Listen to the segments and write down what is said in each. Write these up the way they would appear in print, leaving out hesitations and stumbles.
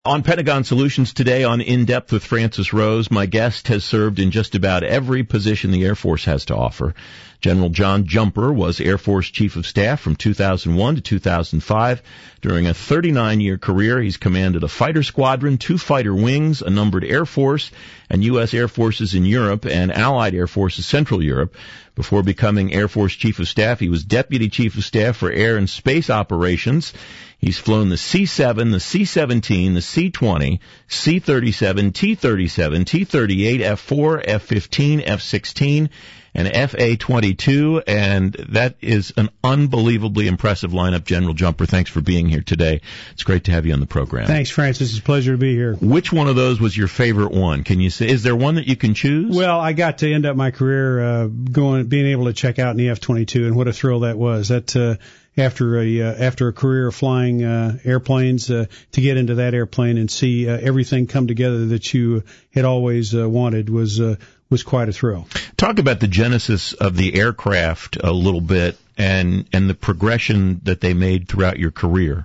On Pentagon Solutions today on In Depth with Francis Rose, my guest has served in just about every position the Air Force has to offer. General John Jumper was Air Force Chief of Staff from 2001 to 2005. During a 39-year career, he's commanded a fighter squadron, 2 fighter wings, a numbered Air Force, and U.S. Air Forces in Europe and Allied Air Forces Central Europe. Before becoming Air Force Chief of Staff, he was Deputy Chief of Staff for Air and Space Operations. He's flown the C-7, the C-17, the C-20, C-37, T-37, T-38, F-4, F-15, F-16, and F-A-22, and that is an unbelievably impressive lineup. General Jumper, thanks for being here today. It's great to have you on the program. Thanks, Francis. It's a pleasure to be here. Which one of those was your favorite one? Can you say? Is there one that you can choose? Well, I got to end up my career being able to check out in the F-22, and what a thrill that was. That after a career of flying airplanes, to get into that airplane and see everything come together that you had always wanted was quite a thrill. Talk about the genesis of the aircraft a little bit and the progression that they made throughout your career.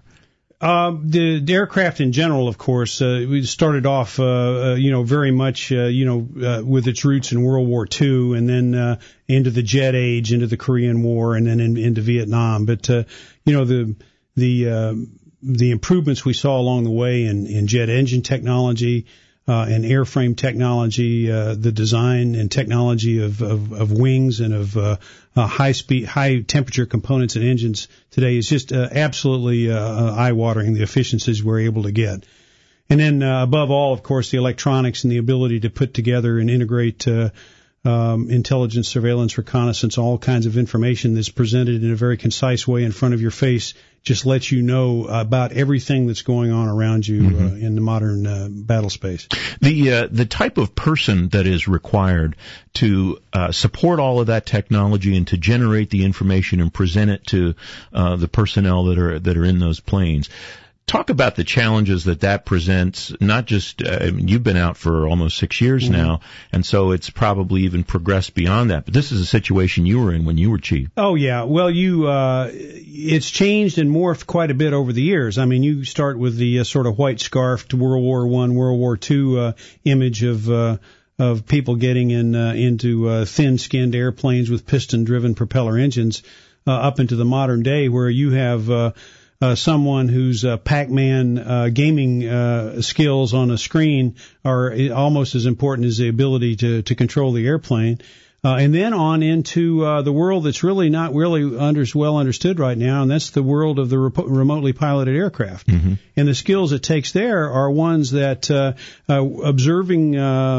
The aircraft in general, of course, we started off, very much, with its roots in World War II, and then into the jet age, into the Korean War, and then into Vietnam. But the improvements we saw along the way in jet engine technology, and airframe technology, the design and technology of wings and of high temperature components and engines today is just absolutely eye-watering, the efficiencies we're able to get. And then above all, of course, the electronics and the ability to put together and integrate intelligence, surveillance, reconnaissance, all kinds of information that's presented in a very concise way in front of your face just lets you know about everything that's going on around you in the modern battle space. The type of person that is required to support all of that technology and to generate the information and present it to the personnel that are in those planes. Talk about the challenges that presents, not just, you've been out for almost 6 years now, and so it's probably even progressed beyond that. But this is a situation you were in when you were chief. Oh, yeah. Well, it's changed and morphed quite a bit over the years. I mean, you start with the sort of white scarfed World War I, World War II image of people getting into thin-skinned airplanes with piston-driven propeller engines, up into the modern day where you have someone whose Pac-Man gaming skills on a screen are almost as important as the ability to control the airplane. And then on into the world that's really not really well understood right now, and that's the world of the remotely piloted aircraft. And the skills it takes there are ones that observing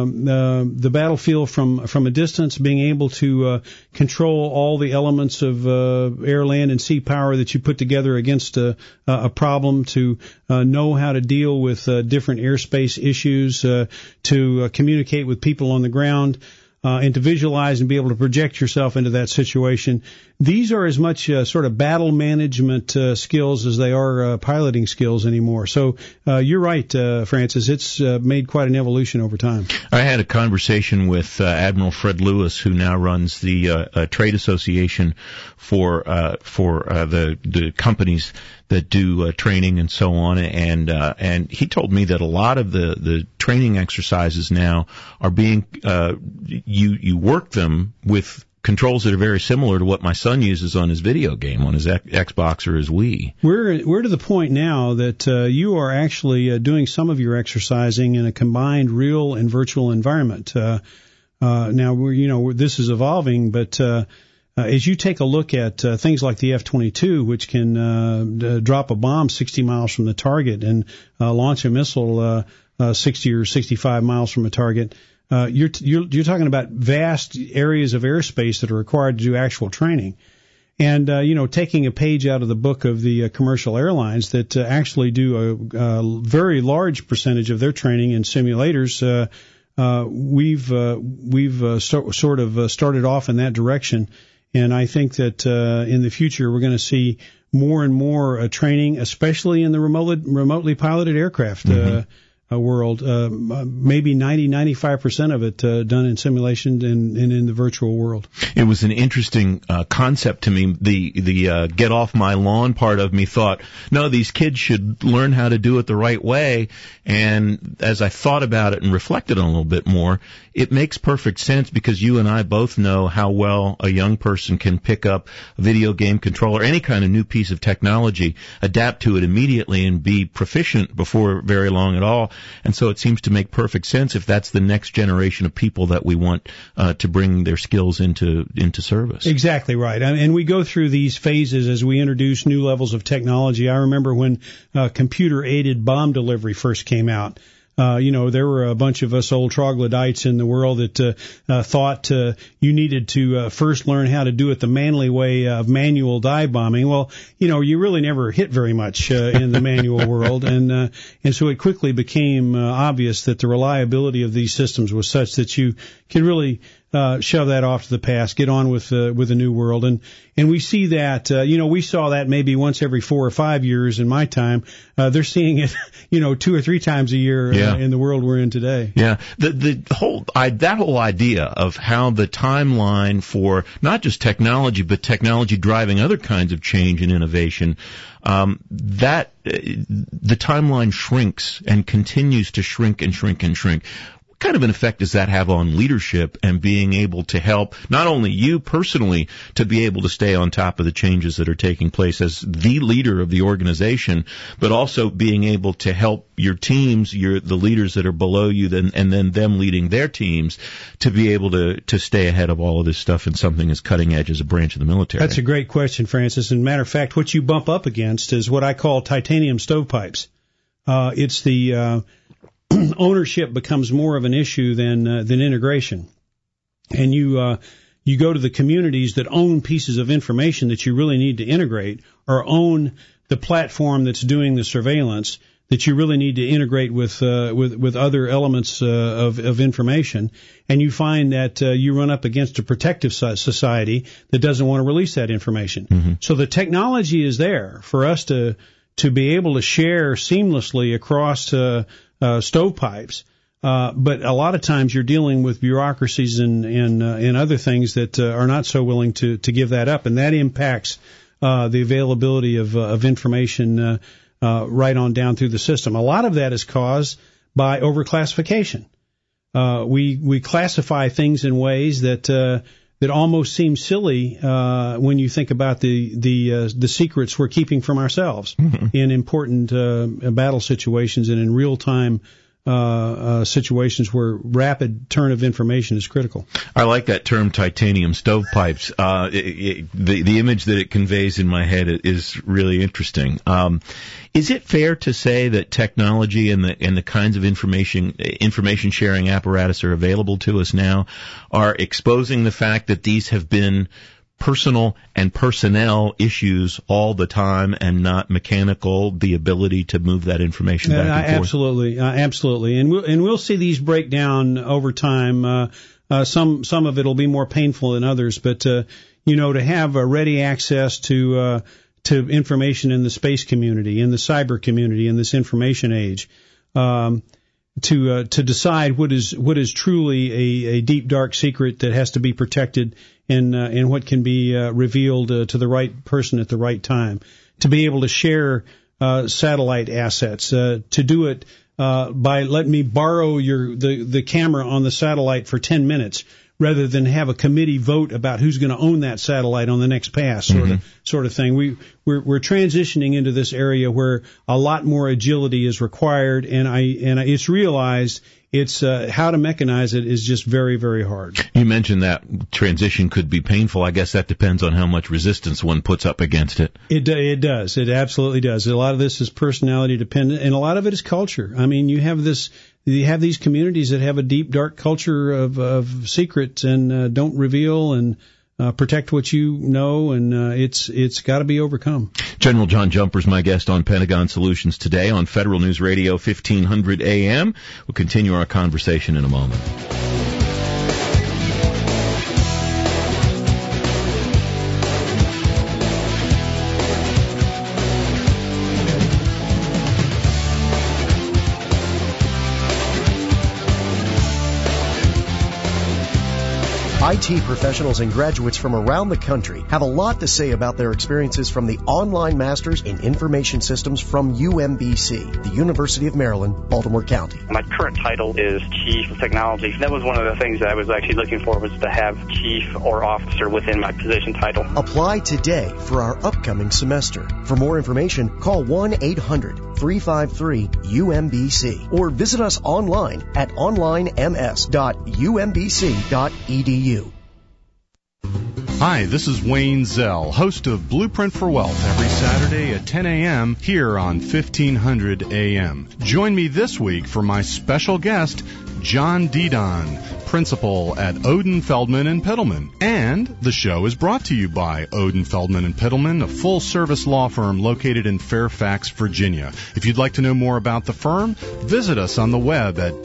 the battlefield from a distance, being able to control all the elements of air, land, and sea power that you put together against a problem, to know how to deal with different airspace issues, to communicate with people on the ground, and to visualize and be able to project yourself into that situation. These are as much sort of battle management skills as they are piloting skills anymore. So you're right, Francis. It's made quite an evolution over time. I had a conversation with Admiral Fred Lewis, who now runs the trade association for the companies that do training and so on, and he told me that a lot of the training exercises now are being you work them with controls that are very similar to what my son uses on his video game, on his Xbox or his Wii. We're to the point now that you are actually doing some of your exercising in a combined real and virtual environment. Now this is evolving, but as you take a look at things like the F-22, which can drop a bomb 60 miles from the target and launch a missile 60 or 65 miles from a target, you're talking about vast areas of airspace that are required to do actual training. And, taking a page out of the book of the commercial airlines that actually do a very large percentage of their training in simulators, we've sort of started off in that direction. And I think that in the future we're going to see more and more training, especially in the remotely piloted aircraft. world, maybe 95% of it done in simulation and in the virtual world. It was an interesting concept to me. The get off my lawn part of me thought, no, these kids should learn how to do it the right way. And as I thought about it and reflected on it a little bit more, it makes perfect sense, because you and I both know how well a young person can pick up a video game controller, any kind of new piece of technology, adapt to it immediately, and be proficient before very long at all. And so it seems to make perfect sense if that's the next generation of people that we want to bring their skills into service. Exactly right. And we go through these phases as we introduce new levels of technology. I remember when computer-aided bomb delivery first came out. There were a bunch of us old troglodytes in the world that thought you needed to first learn how to do it the manly way of manual dive bombing. Well, you really never hit very much in the manual world, and so it quickly became obvious that the reliability of these systems was such that you could really shove that off to the past, get on with a new world. And we see that, we saw that maybe once every 4 or 5 years in my time. They're seeing it, 2 or 3 times a year in the world we're in today. Yeah. That whole idea of how the timeline for not just technology, but technology driving other kinds of change and innovation, the timeline shrinks and continues to shrink and shrink and shrink. What kind of an effect does that have on leadership and being able to help not only you personally to be able to stay on top of the changes that are taking place as the leader of the organization, but also being able to help your teams, the leaders that are below you, and then them leading their teams to be able to stay ahead of all of this stuff in something as cutting edge as a branch of the military? That's a great question, Francis. And matter of fact, what you bump up against is what I call titanium stovepipes. It's the ownership becomes more of an issue than integration. And you go to the communities that own pieces of information that you really need to integrate, or own the platform that's doing the surveillance that you really need to integrate with other elements of information, and you find that you run up against a protective society that doesn't want to release that information. Mm-hmm. So the technology is there for us to be able to share seamlessly across stovepipes, but a lot of times you're dealing with bureaucracies and other things that are not so willing to give that up, and that impacts the availability of information right on down through the system. A lot of that is caused by overclassification. We classify things in ways that almost seem silly when you think about the secrets we're keeping from ourselves in important battle situations and in real time situations where rapid turn of information is critical. I like that term, titanium stovepipes. The image that it conveys in my head is really interesting. Is it fair to say that technology and the kinds of information sharing apparatus are available to us now are exposing the fact that these have been personal and personnel issues all the time and not mechanical, the ability to move that information back and forth? Absolutely. And we'll see these break down over time. Some of it will be more painful than others, but to have a ready access to information in the space community, in the cyber community, in this information age, to decide what is truly a deep dark secret that has to be protected and what can be revealed to the right person at the right time, to be able to share satellite assets, to do it by letting me borrow the camera on the satellite for 10 minutes rather than have a committee vote about who's going to own that satellite on the next pass, sort of thing. We're transitioning into this area where a lot more agility is required, and it's realized it's how to mechanize it is just very, very hard. You mentioned that transition could be painful. I guess that depends on how much resistance one puts up against it. It does. It absolutely does. A lot of this is personality dependent, and a lot of it is culture. I mean, you have these communities that have a deep, dark culture of secrets and don't reveal and protect what you know, and it's got to be overcome. General John Jumper is my guest on Pentagon Solutions today on Federal News Radio 1500 AM. We'll continue our conversation in a moment. IT professionals and graduates from around the country have a lot to say about their experiences from the online Masters in Information Systems from UMBC, the University of Maryland, Baltimore County. My current title is Chief of Technology. That was one of the things that I was actually looking for, was to have Chief or Officer within my position title. Apply today for our upcoming semester. For more information, call 1-800-353-UMBC or visit us online at onlinems.umbc.edu. Hi, this is Wayne Zell, host of Blueprint for Wealth, every Saturday at 10 a.m. here on 1500 a.m. Join me this week for my special guest, John Didon, principal at Odin, Feldman & Pittleman. And the show is brought to you by Odin, Feldman & Pittleman, a full-service law firm located in Fairfax, Virginia. If you'd like to know more about the firm, visit us on the web at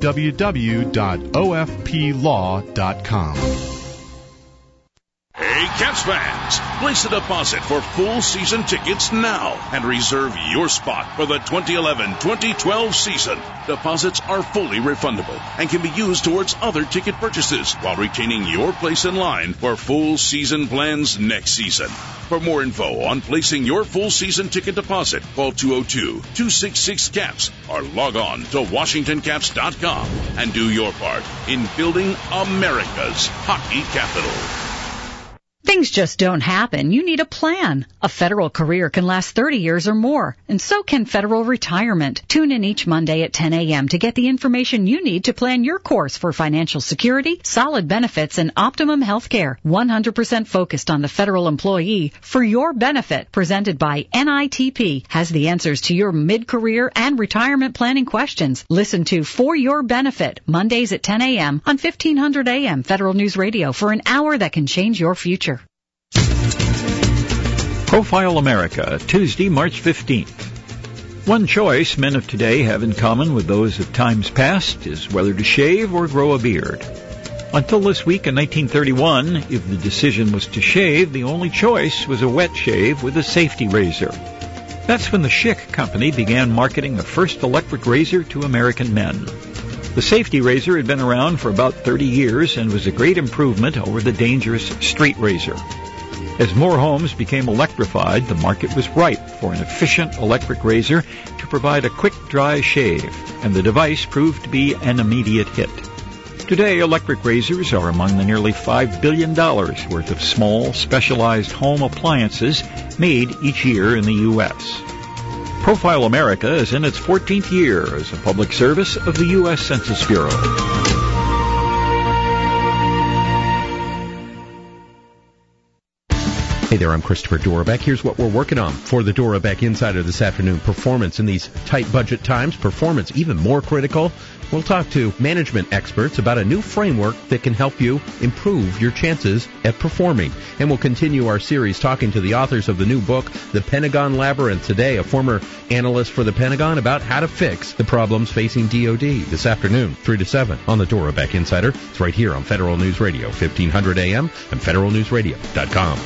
www.ofplaw.com. Hey, Caps fans, place a deposit for full season tickets now and reserve your spot for the 2011-2012 season. Deposits are fully refundable and can be used towards other ticket purchases while retaining your place in line for full season plans next season. For more info on placing your full season ticket deposit, call 202-266-CAPS or log on to WashingtonCaps.com and do your part in building America's hockey capital. Things just don't happen. You need a plan. A federal career can last 30 years or more, and so can federal retirement. Tune in each Monday at 10 a.m. to get the information you need to plan your course for financial security, solid benefits, and optimum health care. 100% focused on the federal employee for your benefit. Presented by NITP has the answers to your mid-career and retirement planning questions. Listen to For Your Benefit, Mondays at 10 a.m. on 1500 a.m. Federal News Radio for an hour that can change your future. Profile America, Tuesday, March 15th. One choice men of today have in common with those of times past is whether to shave or grow a beard. Until this week in 1931, if the decision was to shave, the only choice was a wet shave with a safety razor. That's when the Schick Company began marketing the first electric razor to American men. The safety razor had been around for about 30 years and was a great improvement over the dangerous street razor. As more homes became electrified, the market was ripe for an efficient electric razor to provide a quick, dry shave, and the device proved to be an immediate hit. Today, electric razors are among the nearly $5 billion worth of small, specialized home appliances made each year in the U.S. Profile America is in its 14th year as a public service of the U.S. Census Bureau. Hey there, I'm Christopher Dorbeck. Here's what we're working on for the Dorbeck Insider this afternoon. Performance in these tight budget times, performance even more critical. We'll talk to management experts about a new framework that can help you improve your chances at performing. And we'll continue our series talking to the authors of the new book, The Pentagon Labyrinth. Today, a former analyst for the Pentagon about how to fix the problems facing DOD this afternoon, 3 to 7 on the Dorbeck Insider. It's right here on Federal News Radio, 1500 AM and federalnewsradio.com.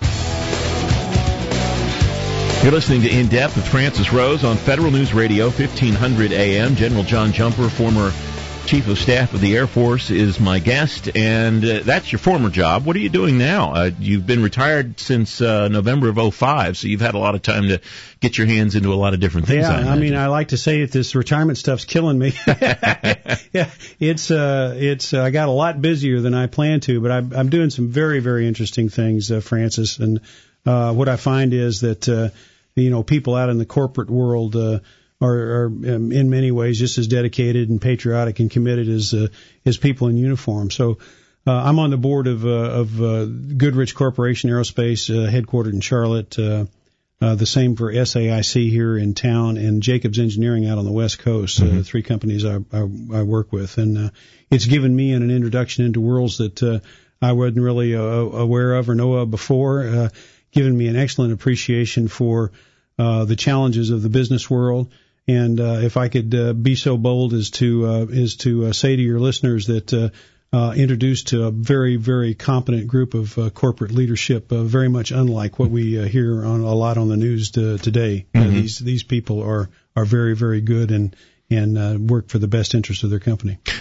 You're listening to In Depth with Francis Rose on Federal News Radio, 1500 AM. General John Jumper, former Chief of Staff of the Air Force, is my guest, and that's your former job. What are you doing now? You've been retired since November of 2005, so you've had a lot of time to get your hands into a lot of different things. Yeah, I mean, I like to say that this retirement stuff's killing me. Yeah, it's I got a lot busier than I planned to, but I'm doing some very, very interesting things, Francis, and what I find is that people out in the corporate world are in many ways just as dedicated and patriotic and committed as people in uniform. So I'm on the board of Goodrich Corporation Aerospace, headquartered in Charlotte. The same for SAIC here in town, and Jacobs Engineering out on the West Coast. Three companies I work with, and it's given me an introduction into worlds that I wasn't really aware of or know of before. Given me an excellent appreciation for the challenges of the business world. And if I could be so bold as to say to your listeners that introduced to a very, very competent group of corporate leadership, very much unlike what we hear on a lot on the news today. These people are very, very good and work for the best interest of their company.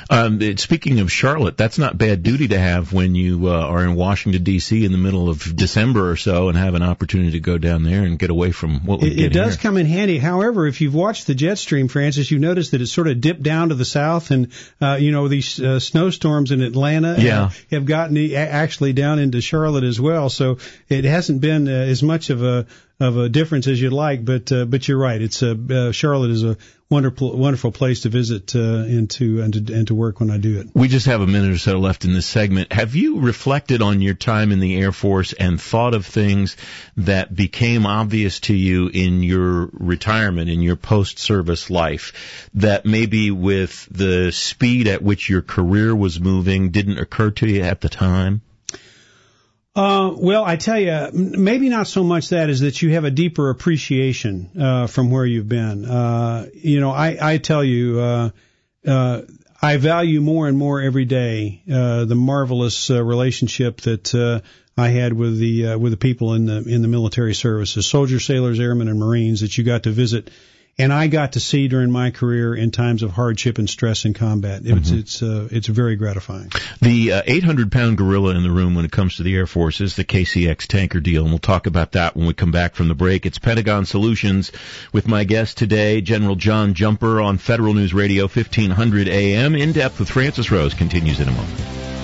Speaking of Charlotte, that's not bad duty to have when you are in Washington, D.C. in the middle of December or so and have an opportunity to go down there and get away from what we get It does here. come in handy. However, if you've watched the jet stream, Francis, you notice that it's sort of dipped down to the south, and these snowstorms in Atlanta have gotten actually down into Charlotte as well. So it hasn't been as much of a difference as you'd like, but you're right. It's Charlotte is a wonderful place to visit and to work when I do it. We just have a minute or so left in this segment. Have you reflected on your time in the Air Force and thought of things that became obvious to you in your retirement, in your post-service life, that maybe with the speed at which your career was moving didn't occur to you at the time? Well, I tell you, maybe not so much that as that you have a deeper appreciation from where you've been. I tell you, I value more and more every day the marvelous relationship that I had with the people in the military services, soldiers, sailors, airmen, and Marines that you got to visit. And I got to see during my career in times of hardship and stress in combat. It's very gratifying. The 800-pound gorilla in the room when it comes to the Air Force is the KCX tanker deal, and we'll talk about that when we come back from the break. It's Pentagon Solutions with my guest today, General John Jumper, on Federal News Radio 1500 AM. In Depth with Francis Rose continues in a moment.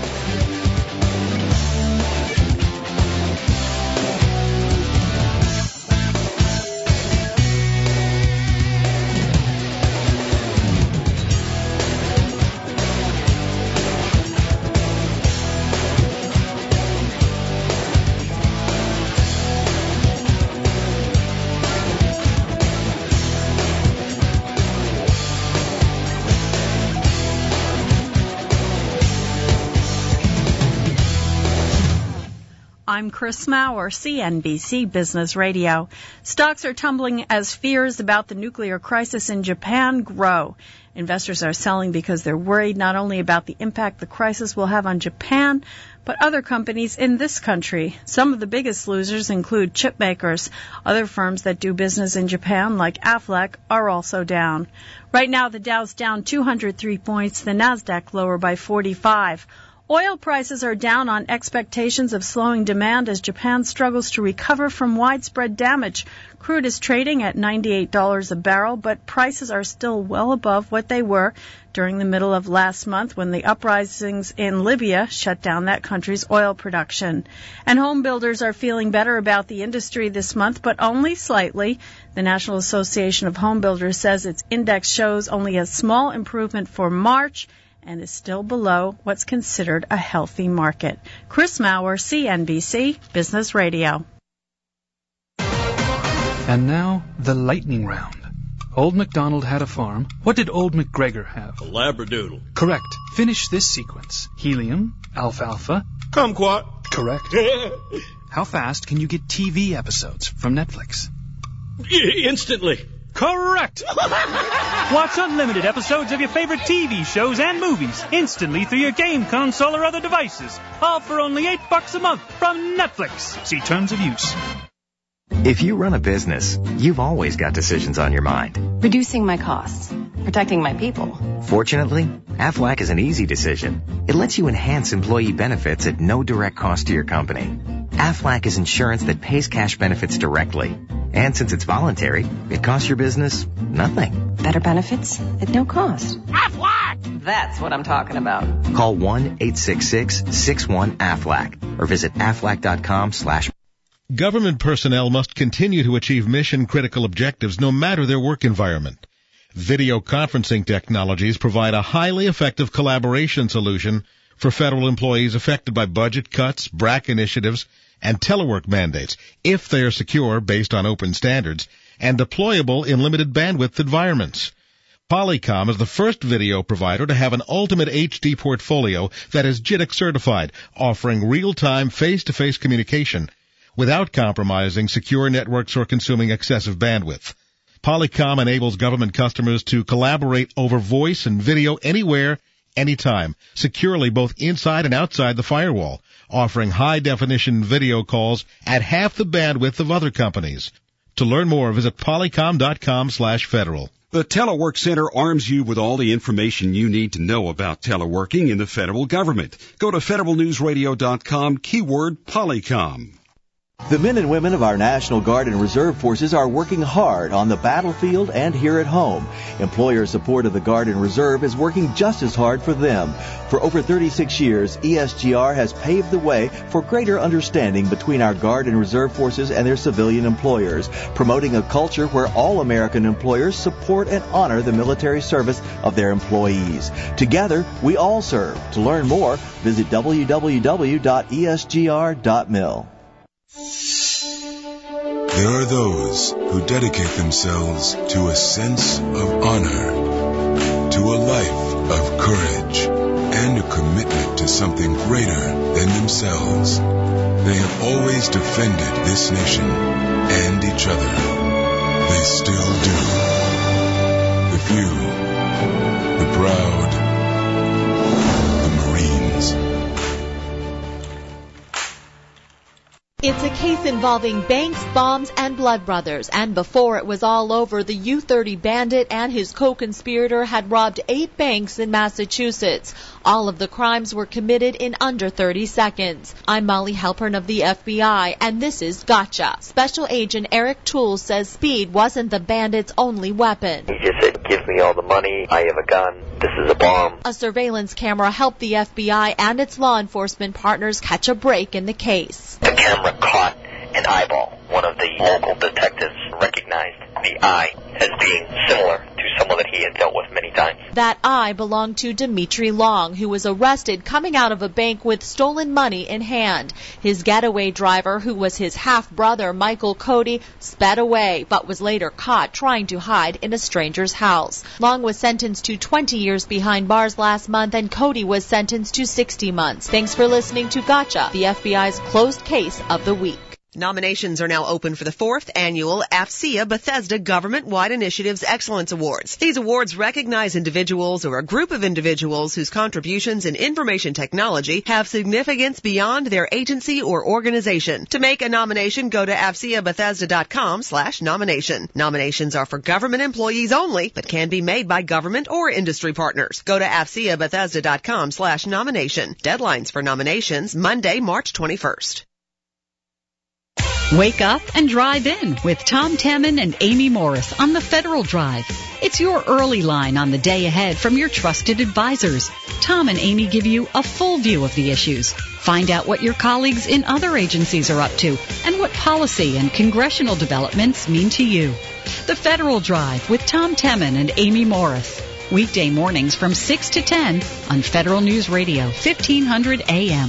I'm Chris Maurer, CNBC Business Radio. Stocks are tumbling as fears about the nuclear crisis in Japan grow. Investors are selling because they're worried not only about the impact the crisis will have on Japan, but other companies in this country. Some of the biggest losers include chip makers. Other firms that do business in Japan, like Aflac, are also down. Right now, the Dow's down 203 points, the Nasdaq lower by 45. Oil prices are down on expectations of slowing demand as Japan struggles to recover from widespread damage. Crude is trading at $98 a barrel, but prices are still well above what they were during the middle of last month when the uprisings in Libya shut down that country's oil production. And home builders are feeling better about the industry this month, but only slightly. The National Association of Home Builders says its index shows only a small improvement for March and is still below what's considered a healthy market. Chris Maurer, CNBC Business Radio. And now, the lightning round. Old MacDonald had a farm. What did Old MacGregor have? A Labradoodle. Correct. Finish this sequence. Helium, alfalfa. Kumquat. Correct. How fast can you get TV episodes from Netflix? Instantly. Correct! Watch unlimited episodes of your favorite TV shows and movies instantly through your game console or other devices. All for only $8 a month from Netflix. See terms of use. If you run a business, you've always got decisions on your mind. Reducing my costs. Protecting my people. Fortunately, Aflac is an easy decision. It lets you enhance employee benefits at no direct cost to your company. Aflac is insurance that pays cash benefits directly. And since it's voluntary, it costs your business nothing. Better benefits at no cost. Aflac! That's what I'm talking about. Call 1-866-61-AFLAC or visit aflac.com/. Government personnel must continue to achieve mission-critical objectives no matter their work environment. Video conferencing technologies provide a highly effective collaboration solution for federal employees affected by budget cuts, BRAC initiatives, and telework mandates, if they are secure based on open standards and deployable in limited bandwidth environments. Polycom is the first video provider to have an ultimate HD portfolio that is JITC certified, offering real-time face-to-face communication without compromising secure networks or consuming excessive bandwidth. Polycom enables government customers to collaborate over voice and video anywhere, anytime, securely both inside and outside the firewall, offering high-definition video calls at half the bandwidth of other companies. To learn more, visit polycom.com/federal. The Telework Center arms you with all the information you need to know about teleworking in the federal government. Go to federalnewsradio.com, keyword Polycom. The men and women of our National Guard and Reserve Forces are working hard on the battlefield and here at home. Employer support of the Guard and Reserve is working just as hard for them. For over 36 years, ESGR has paved the way for greater understanding between our Guard and Reserve Forces and their civilian employers, promoting a culture where all American employers support and honor the military service of their employees. Together, we all serve. To learn more, visit www.esgr.mil. There are those who dedicate themselves to a sense of honor, to a life of courage, and a commitment to something greater than themselves. They have always defended this nation and each other. They still do. The few, the proud, the Marines. It's a case involving banks, bombs, and blood brothers. And before it was all over, the U-30 bandit and his co-conspirator had robbed 8 banks in Massachusetts. All of the crimes were committed in under 30 seconds. I'm Molly Halpern of the FBI, and this is Gotcha. Special Agent Eric Toole says speed wasn't the bandit's only weapon. He just said, give me all the money, I have a gun, this is a bomb. A surveillance camera helped the FBI and its law enforcement partners catch a break in the case. The camera caught an eyeball. One of the local detectives recognized the eye as being similar to someone that he had dealt with many times. That eye belonged to Dimitri Long, who was arrested coming out of a bank with stolen money in hand. His getaway driver, who was his half-brother, Michael Cody, sped away, but was later caught trying to hide in a stranger's house. Long was sentenced to 20 years behind bars last month, and Cody was sentenced to 60 months. Thanks for listening to Gotcha, the FBI's closed case of the week. Nominations are now open for the 4th annual AFCEA Bethesda Government-Wide Initiatives Excellence Awards. These awards recognize individuals or a group of individuals whose contributions in information technology have significance beyond their agency or organization. To make a nomination, go to AFCEABethesda.com/nomination. Nominations are for government employees only, but can be made by government or industry partners. Go to AFCEABethesda.com/nomination. Deadlines for nominations, Monday, March 21st. Wake up and drive in with Tom Temin and Amy Morris on the Federal Drive. It's your early line on the day ahead from your trusted advisors. Tom and Amy give you a full view of the issues. Find out what your colleagues in other agencies are up to and what policy and congressional developments mean to you. The Federal Drive with Tom Temin and Amy Morris. Weekday mornings from 6 to 10 on Federal News Radio, 1500 AM.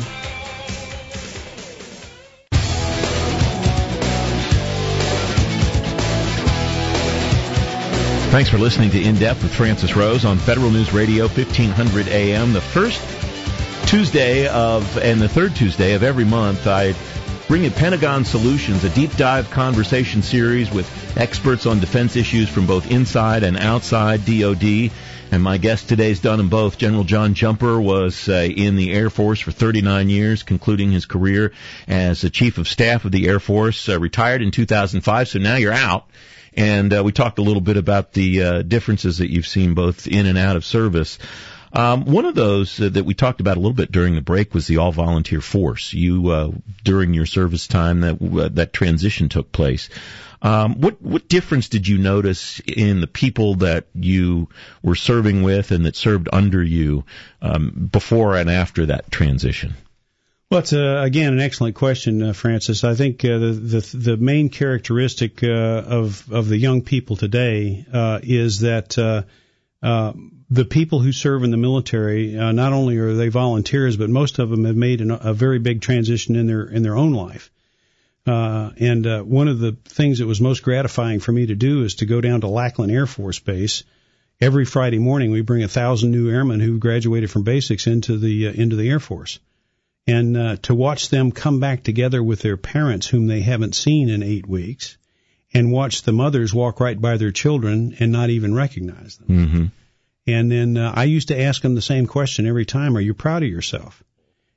Thanks for listening to In Depth with Francis Rose on Federal News Radio, 1500 AM. The first Tuesday and the third Tuesday of every month, I bring you Pentagon Solutions, a deep dive conversation series with experts on defense issues from both inside and outside DOD. And my guest today has done them both. General John Jumper was in the Air Force for 39 years, concluding his career as the Chief of Staff of the Air Force, retired in 2005, so now you're out. And we talked a little bit about the differences that you've seen both in and out of service. One of those that we talked about a little bit during the break was the all-volunteer force. You, during your service time, that transition took place. What difference did you notice in the people that you were serving with and that served under you before and after that transition? Well, it's again an excellent question, Francis. I think the main characteristic of the young people today is that the people who serve in the military, not only are they volunteers, but most of them have made a very big transition in their own life. And one of the things that was most gratifying for me to do is to go down to Lackland Air Force Base. Every Friday morning, we bring 1,000 new airmen who graduated from basics into the Air Force. And to watch them come back together with their parents whom they haven't seen in 8 weeks, and watch the mothers walk right by their children and not even recognize them. Mm-hmm. And then I used to ask them the same question every time, are you proud of yourself?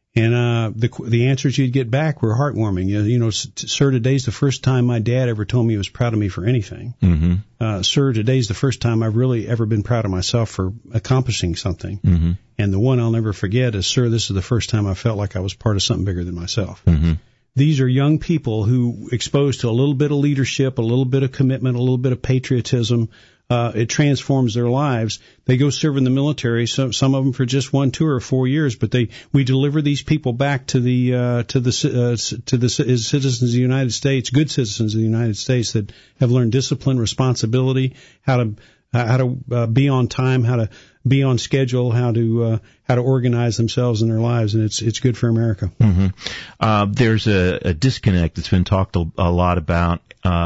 And the answers you'd get back were heartwarming. You know, sir, today's the first time my dad ever told me he was proud of me for anything. Mm-hmm. Sir, today's the first time I've really ever been proud of myself for accomplishing something. Mm-hmm. And the one I'll never forget is, sir, this is the first time I felt like I was part of something bigger than myself. Mm-hmm. These are young people who, exposed to a little bit of leadership, a little bit of commitment, a little bit of patriotism, it transforms their lives. They go serve in the military, some of them for just 1, 2, or 4 years, but we deliver these people back to the citizens of the United States, good citizens of the United States that have learned discipline, responsibility, how to be on time, how to be on schedule, how to organize themselves in their lives, and it's good for America. Mm-hmm. There's a disconnect that's been talked a lot about.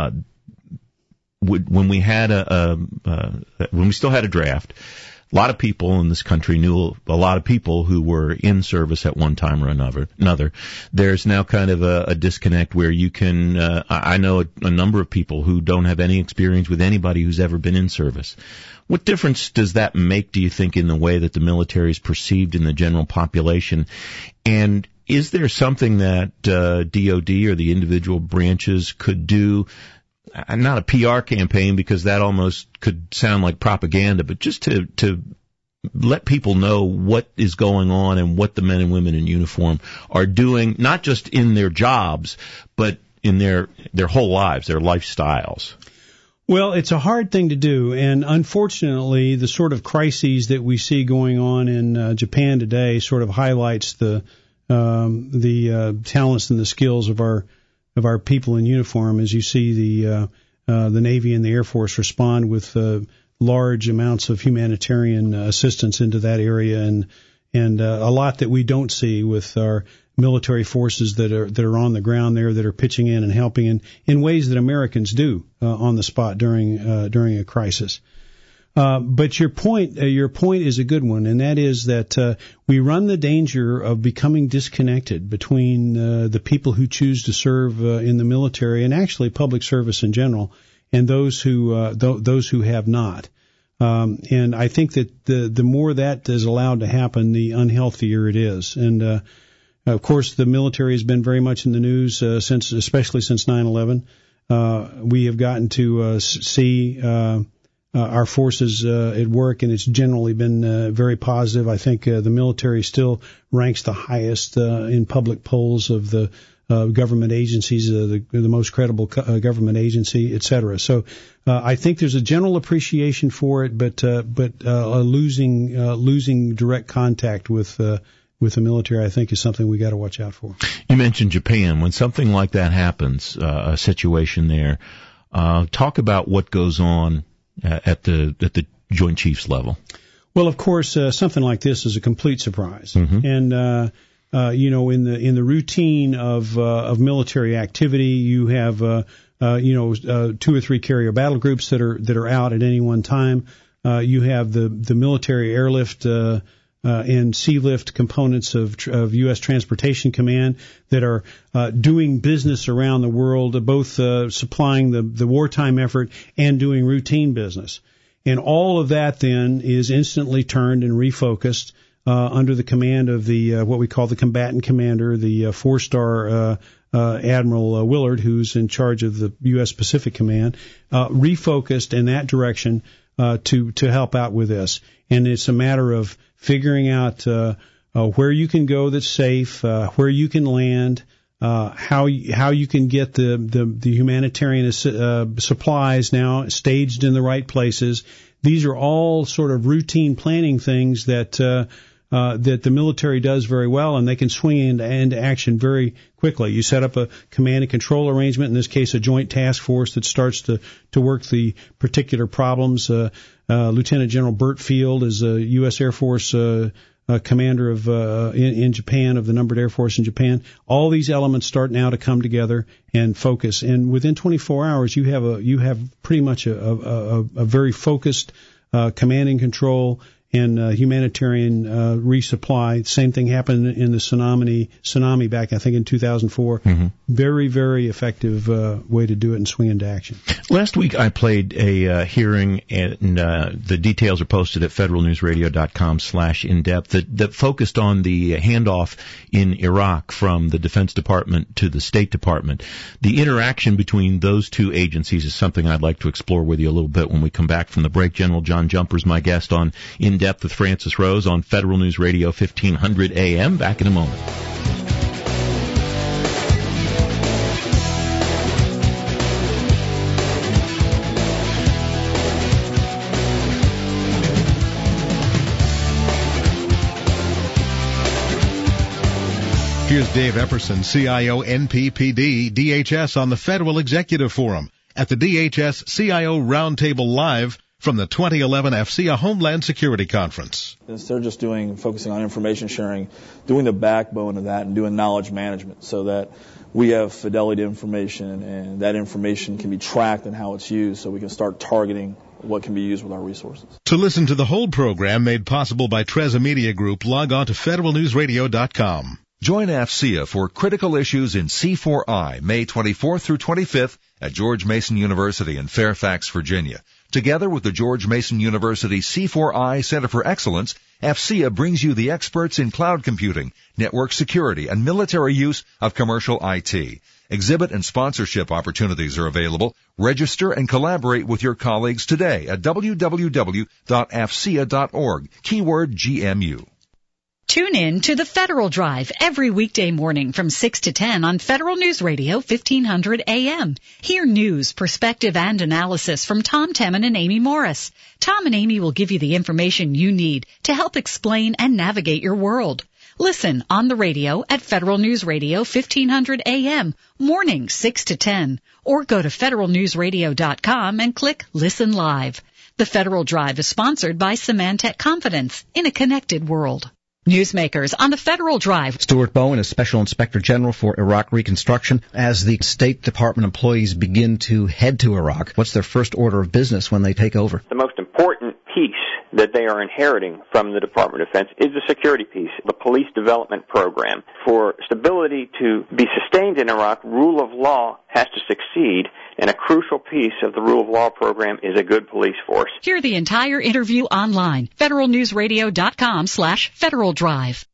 When we had when we still had a draft, a lot of people in this country knew a lot of people who were in service at one time or another. There's now kind of a disconnect where you can, I know a number of people who don't have any experience with anybody who's ever been in service. What difference does that make, do you think, in the way that the military is perceived in the general population? And is there something that DOD or the individual branches could do? Not a PR campaign, because that almost could sound like propaganda, but just to let people know what is going on and what the men and women in uniform are doing, not just in their jobs, but in their whole lives, their lifestyles. Well, it's a hard thing to do, and unfortunately, the sort of crises that we see going on in Japan today sort of highlights the talents and the skills of our people in uniform, as you see the Navy and the Air Force respond with large amounts of humanitarian assistance into that area, and a lot that we don't see with our military forces that are on the ground there, that are pitching in and helping in ways that Americans do on the spot during a crisis. But your point is a good one, and that is that we run the danger of becoming disconnected between the people who choose to serve in the military and actually public service in general, and those who have not. And I think that the more that is allowed to happen, the unhealthier it is. And of course, the military has been very much in the news especially since 9/11. We have gotten to see our forces at work, and it's generally been very positive. I think the military still ranks the highest in public polls of the government agencies, the most credible government agency, et cetera. So I think there's a general appreciation for it, but losing direct contact with the military, I think, is something we got to watch out for. You mentioned Japan. When something like that happens, a situation there, talk about what goes on at the Joint Chiefs level. Well, of course, something like this is a complete surprise, and in the routine of military activity, you have 2 or 3 carrier battle groups that are out at any one time. You have the military airlift and sea lift components of U.S. Transportation Command that are doing business around the world, both supplying the wartime effort and doing routine business. And all of that then is instantly turned and refocused under the command of the what we call the combatant commander, the 4-star Admiral Willard, who's in charge of the U.S. Pacific Command, refocused in that direction to help out with this. And it's a matter of figuring out where you can go that's safe, where you can land, how you can get the humanitarian supplies now staged in the right places. These are all sort of routine planning things that the military does very well, and they can swing into action very quickly. You set up a command and control arrangement, in this case a joint task force that starts to work the particular problems. Lieutenant General Burt Field is a U.S. Air Force commander of in Japan, of the Numbered Air Force in Japan. All these elements start now to come together and focus, and within 24 hours you have pretty much a very focused command and control humanitarian resupply. Same thing happened in the tsunami back, I think, in 2004. Mm-hmm. Very, very effective way to do it and swing into action. Last week I played a hearing, and the details are posted at federalnewsradio.com/indepth that focused on the handoff in Iraq from the Defense Department to the State Department. The interaction between those two agencies is something I'd like to explore with you a little bit when we come back from the break. General John Jumper is my guest on In Depth with Francis Rose on Federal News Radio 1500 AM. Back in a moment. Here's Dave Epperson, CIO NPPD DHS on the Federal Executive Forum at the DHS CIO Roundtable Live from the 2011 AFCEA Homeland Security Conference. Instead of just focusing on information sharing, doing the backbone of that and doing knowledge management so that we have fidelity to information and that information can be tracked and how it's used so we can start targeting what can be used with our resources. To listen to the whole program made possible by Treza Media Group, log on to federalnewsradio.com. Join AFCEA for Critical Issues in C4I, May 24th through 25th at George Mason University in Fairfax, Virginia. Together with the George Mason University C4I Center for Excellence, AFCEA brings you the experts in cloud computing, network security, and military use of commercial IT. Exhibit and sponsorship opportunities are available. Register and collaborate with your colleagues today at www.afcea.org, keyword GMU. Tune in to the Federal Drive every weekday morning from 6 to 10 on Federal News Radio 1500 AM. Hear news, perspective, and analysis from Tom Temin and Amy Morris. Tom and Amy will give you the information you need to help explain and navigate your world. Listen on the radio at Federal News Radio 1500 AM, morning 6 to 10, or go to federalnewsradio.com and click Listen Live. The Federal Drive is sponsored by Symantec Confidence in a connected world. Newsmakers on the Federal Drive. Stuart Bowen is Special Inspector General for Iraq Reconstruction. As the State Department employees begin to head to Iraq, what's their first order of business when they take over? The most important piece that they are inheriting from the Department of Defense is the security piece, the police development program. For stability to be sustained in Iraq, rule of law has to succeed, and a crucial piece of the rule of law program is a good police force. Hear the entire interview online. federalnewsradio.com/Federal Drive.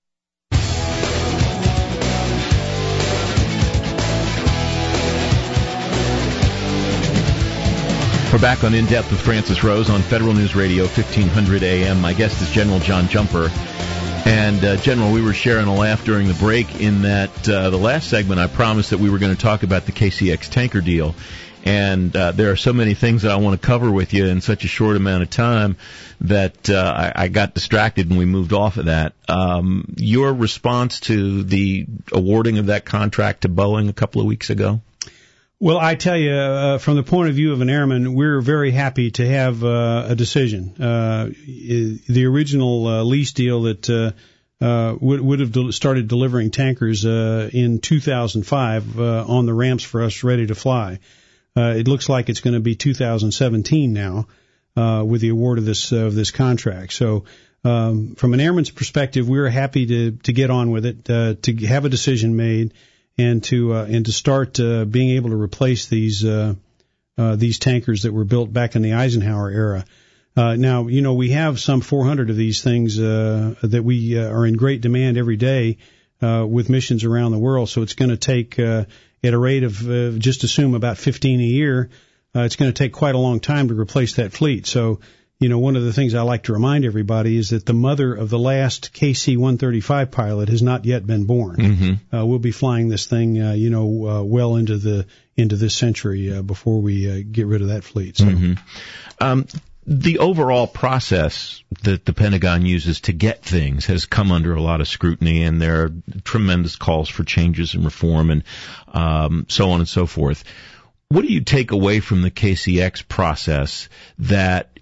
We're back on In Depth with Francis Rose on Federal News Radio 1500 AM. My guest is General John Jumper. And, General, we were sharing a laugh during the break in that the last segment I promised that we were going to talk about the KCX tanker deal. And there are so many things that I want to cover with you in such a short amount of time that I got distracted and we moved off of that. Your response to the awarding of that contract to Boeing a couple of weeks ago? Well, I tell you, from the point of view of an airman, we're very happy to have a decision. The original lease deal that would have started delivering tankers in 2005 on the ramps for us ready to fly. It looks like it's going to be 2017 now with the award of this contract. So from an airman's perspective, we're happy to get on with it, to have a decision made. And to start being able to replace these tankers that were built back in the Eisenhower era. Now, you know, we have some 400 of these things that we are in great demand every day with missions around the world. So it's going to take at a rate of just assume about 15 a year. It's going to take quite a long time to replace that fleet. So, you know, one of the things I like to remind everybody is that the mother of the last KC-135 pilot has not yet been born. Mm-hmm. We'll be flying this thing, well into this century before we get rid of that fleet. So. Mm-hmm. The overall process that the Pentagon uses to get things has come under a lot of scrutiny, and there are tremendous calls for changes and reform and so on and so forth. What do you take away from the KCX process that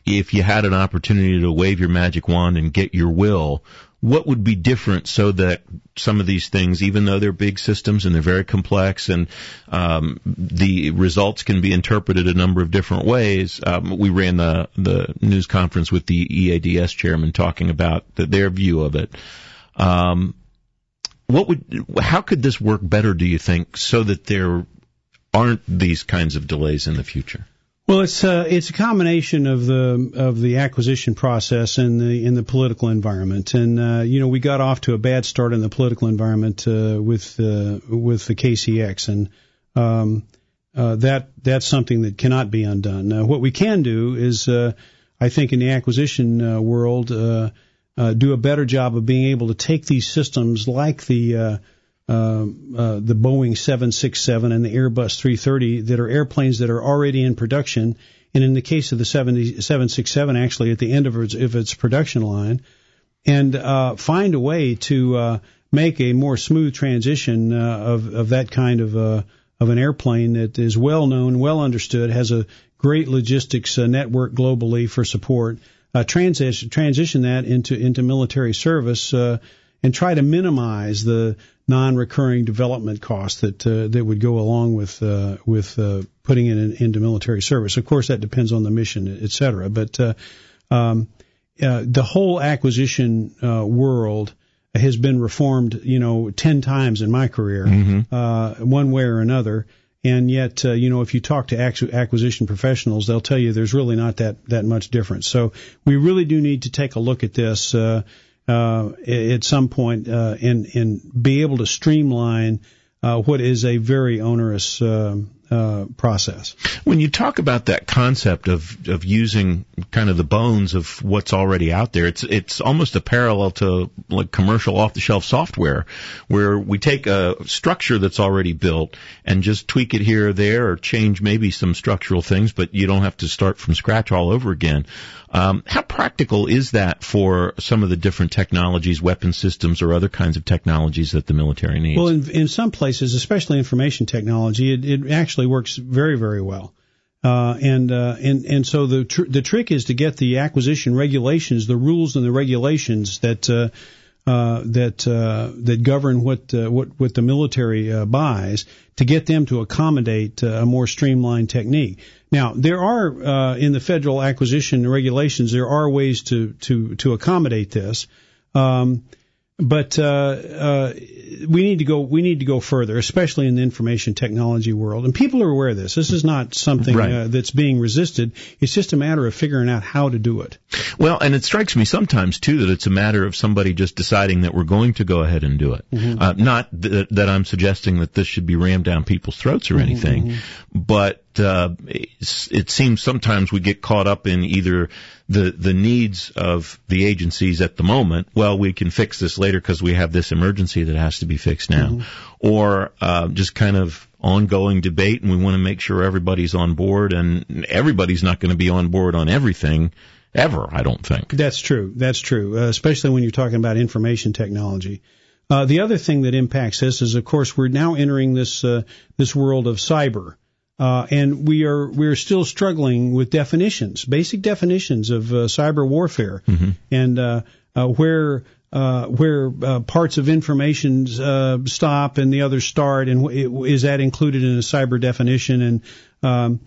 if you had an opportunity to wave your magic wand and get your will, what would be different so that some of these things, even though they're big systems and they're very complex and the results can be interpreted a number of different ways? We ran the news conference with the EADS chairman talking about their view of it. How could this work better, do you think, so that there aren't these kinds of delays in the future? Well, it's a combination of the acquisition process and in the political environment, and we got off to a bad start in the political environment with the KCX, and that's something that cannot be undone. What we can do is, I think, in the acquisition world, do a better job of being able to take these systems like the Boeing 767 and the Airbus 330 that are airplanes that are already in production, and in the case of the 767, actually at the end of its production line, and find a way to make a more smooth transition of that kind of an airplane that is well known, well understood, has a great logistics network globally for support. Transition that into military service and try to minimize the non-recurring development costs that would go along with putting it into military service. Of course, that depends on the mission, et cetera. But the whole acquisition world has been reformed, 10 times in my career, one way or another. And yet, if you talk to acquisition professionals, they'll tell you there's really not that much difference. So we really do need to take a look at this at some point and be able to streamline what is a very onerous process. When you talk about that concept of using kind of the bones of what's already out there, it's almost a parallel to like commercial off-the-shelf software, where we take a structure that's already built and just tweak it here or there, or change maybe some structural things, but you don't have to start from scratch all over again. How practical is that for some of the different technologies, weapon systems, or other kinds of technologies that the military needs? Well, in some places, especially information technology, it actually works very, very well. And so the trick is to get the acquisition regulations, the rules and the regulations that govern what the military buys, to get them to accommodate a more streamlined technique. Now, there are in the federal acquisition regulations, there are ways to accommodate this. But we need to go further, especially in the information technology world. And people are aware of this. This is not something that's being resisted. It's just a matter of figuring out how to do it. Well, and it strikes me sometimes too that it's a matter of somebody just deciding that we're going to go ahead and do it. Mm-hmm. Not that I'm suggesting that this should be rammed down people's throats or anything, but it seems sometimes we get caught up in either the needs of the agencies at the moment. Well, we can fix this later because we have this emergency that has to be fixed now, or just kind of ongoing debate, and we want to make sure everybody's on board, and everybody's not going to be on board on everything ever, I don't think. That's true. Especially when you're talking about information technology. The other thing that impacts this is, of course, we're now entering this world of cyber. And we're still struggling with definitions, basic definitions of cyber warfare, and where parts of information stop and the others start, and is that included in a cyber definition, and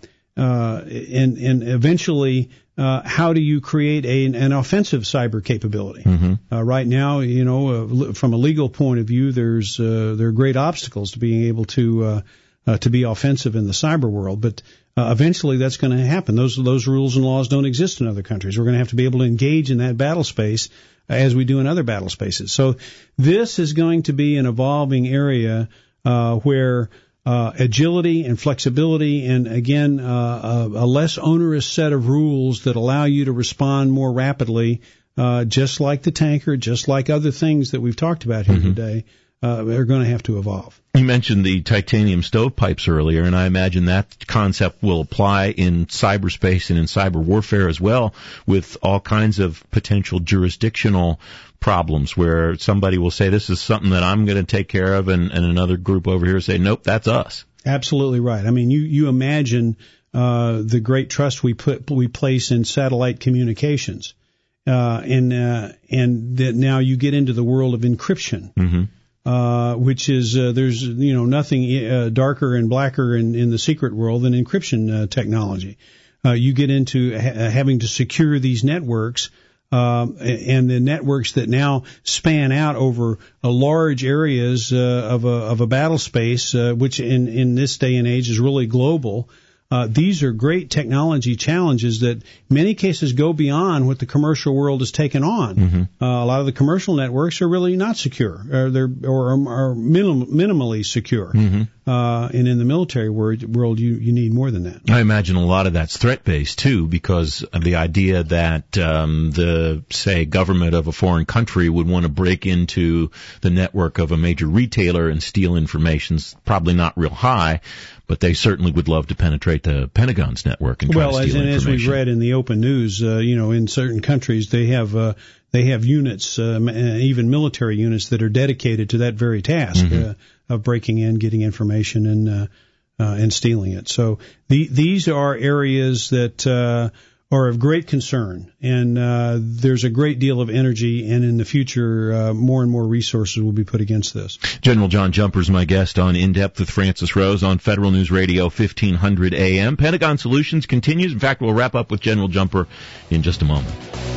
eventually how do you create an offensive cyber capability? Right now, from a legal point of view, there are great obstacles to being able to be offensive in the cyber world, but eventually that's going to happen. Those rules and laws don't exist in other countries. We're going to have to be able to engage in that battle space as we do in other battle spaces. So this is going to be an evolving area where agility and flexibility, and again a less onerous set of rules that allow you to respond more rapidly, just like the tanker, just like other things that we've talked about here today, are going to have to evolve. You mentioned the titanium stovepipes earlier, and I imagine that concept will apply in cyberspace and in cyber warfare as well, with all kinds of potential jurisdictional problems where somebody will say, this is something that I'm going to take care of, and another group over here say, nope, that's us. Absolutely right. I mean, you imagine the great trust we place in satellite communications, and that now you get into the world of encryption, which is there's nothing darker and blacker in the secret world than encryption technology. You get into having to secure these networks. And the networks that now span out over large areas of a battle space, which in this day and age is really global. These are great technology challenges that in many cases go beyond what the commercial world has taken on. A lot of the commercial networks are really not secure, or are minimally secure. And in the military world, you need more than that. I imagine a lot of that's threat-based, too, because of the idea that the, say, government of a foreign country would want to break into the network of a major retailer and steal information's probably not real high, but they certainly would love to penetrate the Pentagon's network and try to steal information. As we've read in the open news, in certain countries they have units, even military units, that are dedicated to that very task of breaking in, getting information, and stealing it. So these are areas that are of great concern, and there's a great deal of energy, and in the future, more and more resources will be put against this. General John Jumper is my guest on In Depth with Francis Rose on Federal News Radio 1500 AM. Pentagon Solutions continues. In fact, we'll wrap up with General Jumper in just a moment.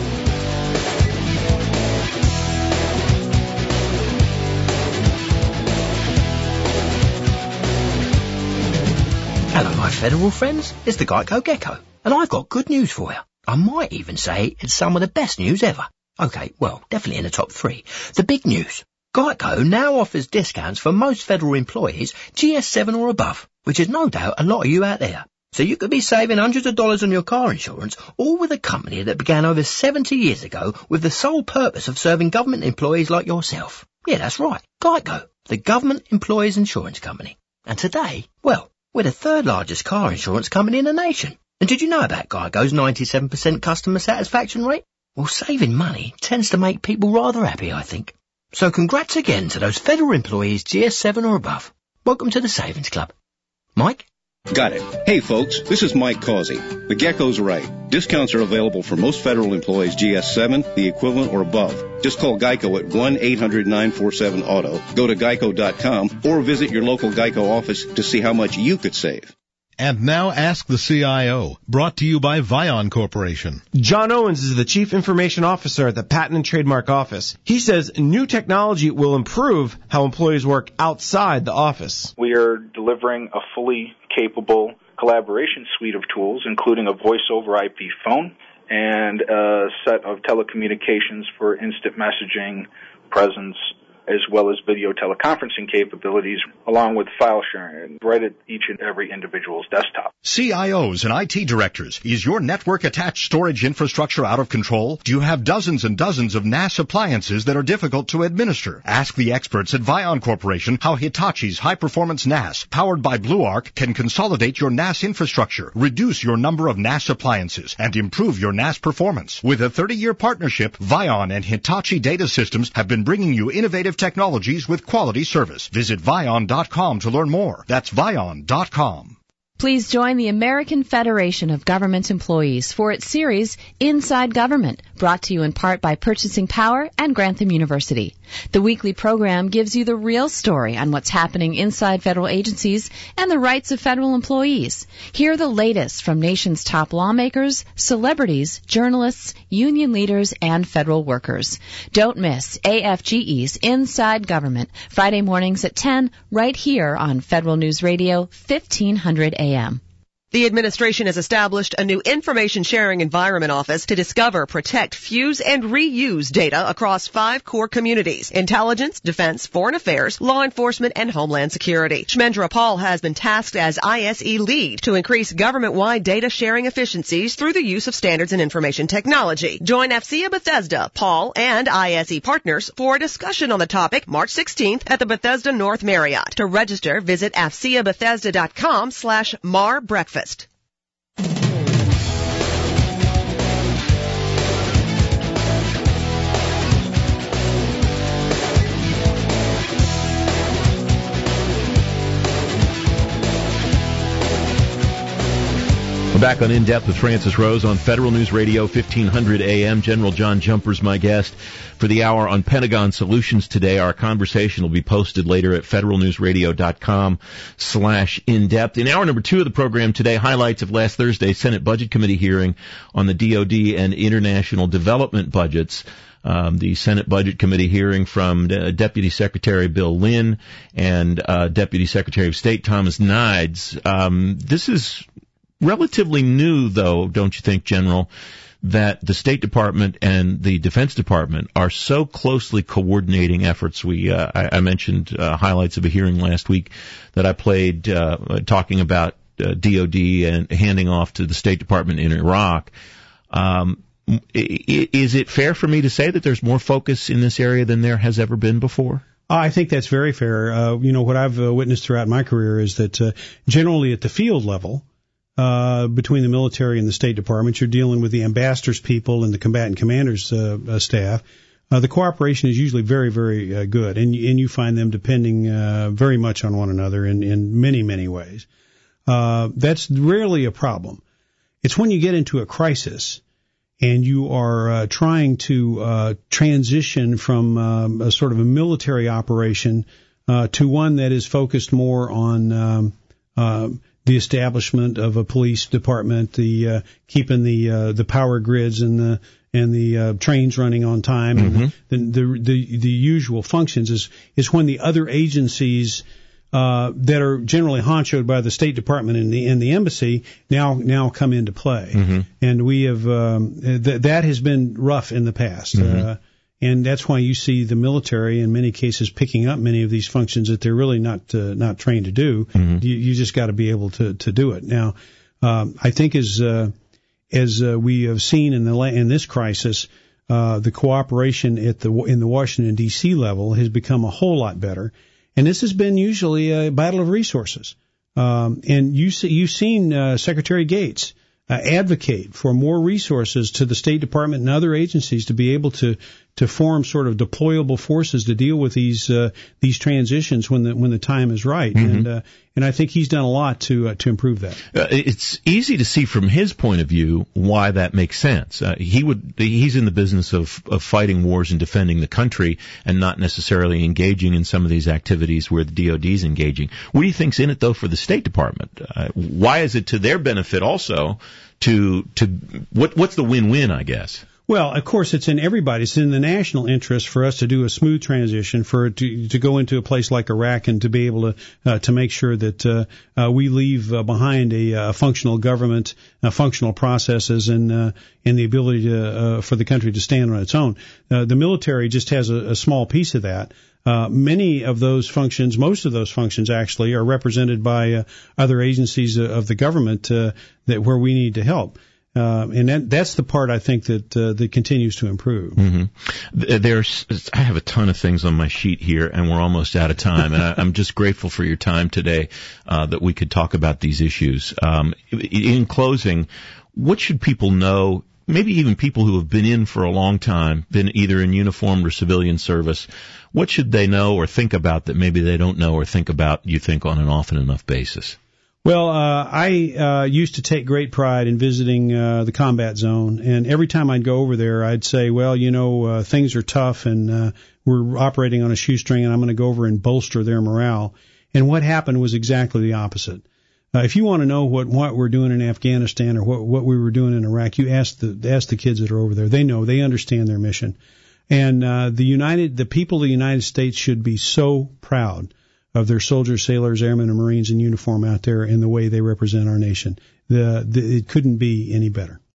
Hello, my federal friends. It's the Geico Gecko, and I've got good news for you. I might even say it's some of the best news ever. Okay, well, definitely in the top 3. The big news. Geico now offers discounts for most federal employees GS7 or above, which is no doubt a lot of you out there. So you could be saving hundreds of dollars on your car insurance, all with a company that began over 70 years ago with the sole purpose of serving government employees like yourself. Yeah, that's right. Geico, the government employees insurance company. And today, well, we're the 3rd largest car insurance company in the nation. And did you know about Geico's 97% customer satisfaction rate? Well, saving money tends to make people rather happy, I think. So congrats again to those federal employees GS7 or above. Welcome to the Savings Club. Mike? Got it. Hey folks, this is Mike Causey. The Gecko's right. Discounts are available for most federal employees GS7, the equivalent, or above. Just call Geico at 1-800-947-AUTO, go to geico.com, or visit your local Geico office to see how much you could save. And now Ask the CIO, brought to you by Vion Corporation. John Owens is the Chief Information Officer at the Patent and Trademark Office. He says new technology will improve how employees work outside the office. We are delivering a fully capable collaboration suite of tools, including a voice-over IP phone and a set of telecommunications for instant messaging, presence, as well as video teleconferencing capabilities, along with file sharing right at each and every individual's desktop. CIOs and IT directors, is your network-attached storage infrastructure out of control? Do you have dozens and dozens of NAS appliances that are difficult to administer? Ask the experts at Vion Corporation how Hitachi's high-performance NAS, powered by BlueArc, can consolidate your NAS infrastructure, reduce your number of NAS appliances, and improve your NAS performance. With a 30-year partnership, Vion and Hitachi Data Systems have been bringing you innovative technologies with quality service. Visit Vion.com to learn more. That's Vion.com. Please join the American Federation of Government Employees for its series Inside Government, brought to you in part by Purchasing Power and Grantham University. The weekly program gives you the real story on what's happening inside federal agencies and the rights of federal employees. Hear the latest from nation's top lawmakers, celebrities, journalists, union leaders, and federal workers. Don't miss AFGE's Inside Government, Friday mornings at 10, right here on Federal News Radio 1500 AM. The administration has established a new information sharing environment office to discover, protect, fuse, and reuse data across 5 core communities: intelligence, defense, foreign affairs, law enforcement, and homeland security. Shmendra Paul has been tasked as ISE lead to increase government-wide data sharing efficiencies through the use of standards and information technology. Join FCA Bethesda, Paul, and ISE partners for a discussion on the topic March 16th at the Bethesda North Marriott. To register, visit FCABethesda.com/MarBreakfast. Back on In Depth with Francis Rose on Federal News Radio 1500 AM. General John Jumper's my guest for the hour on Pentagon Solutions today. Our conversation will be posted later at federalnewsradio.com/indepth. In hour number 2 of the program today, highlights of last Thursday's Senate Budget Committee hearing on the DoD and international development budgets. The Senate Budget Committee hearing from Deputy Secretary Bill Lynn and Deputy Secretary of State Thomas Nides. This is relatively new, though, don't you think, General, that the State Department and the Defense Department are so closely coordinating efforts. I mentioned highlights of a hearing last week that I played talking about DoD and handing off to the State Department in Iraq. Is it fair for me to say that there's more focus in this area than there has ever been before? I think that's very fair. What I've witnessed throughout my career is that generally at the field level, between the military and the State Department, you're dealing with the ambassadors' people and the combatant commanders' staff. The cooperation is usually very, very good, and you find them depending very much on one another in many, many ways. That's rarely a problem. It's when you get into a crisis and you are trying to transition from a sort of a military operation to one that is focused more on the establishment of a police department, the keeping the power grids and the trains running on time, and the usual functions is when the other agencies that are generally honchoed by the State Department and the embassy now come into play. And we have that has been rough in the past. And that's why you see the military in many cases picking up many of these functions that they're really not trained to do. You just got to be able to do it. Now, I think as we have seen in this crisis, the cooperation in the Washington D.C. level has become a whole lot better. And this has been usually a battle of resources. And you've seen Secretary Gates advocate for more resources to the State Department and other agencies to be able to form sort of deployable forces to deal with these transitions when the time is right. And I think he's done a lot to improve that. It's easy to see from his point of view why that makes sense. He's in the business of fighting wars and defending the country and not necessarily engaging in some of these activities where the DoD is engaging. What do you think's in it though for the State Department? Why is it to their benefit also what's the win-win, I guess? Well, of course, it's in everybody's. It's in the national interest for us to do a smooth transition, for it to go into a place like Iraq and to be able to make sure that we leave behind a functional government, functional processes, and the ability for the country to stand on its own. The military just has a small piece of that. Many of those functions, most of those functions actually, are represented by other agencies of the government where we need to help. And that's the part I think that continues to improve. I have a ton of things on my sheet here, and we're almost out of time. And I'm just grateful for your time today that we could talk about these issues. In closing, what should people know? Maybe even people who have been in for a long time, been either in uniformed or civilian service. What should they know or think about that maybe they don't know or think about, you think, on an often enough basis? Well, I used to take great pride in visiting the combat zone, and every time I'd go over there, I'd say, well, things are tough, and we're operating on a shoestring, and I'm going to go over and bolster their morale. And what happened was exactly the opposite. If you want to know what we're doing in Afghanistan or what we were doing in Iraq, you ask the kids that are over there. They know, they understand their mission, and the people of the United States should be so proud of their soldiers, sailors, airmen, and Marines in uniform out there in the way they represent our nation. It couldn't be any better.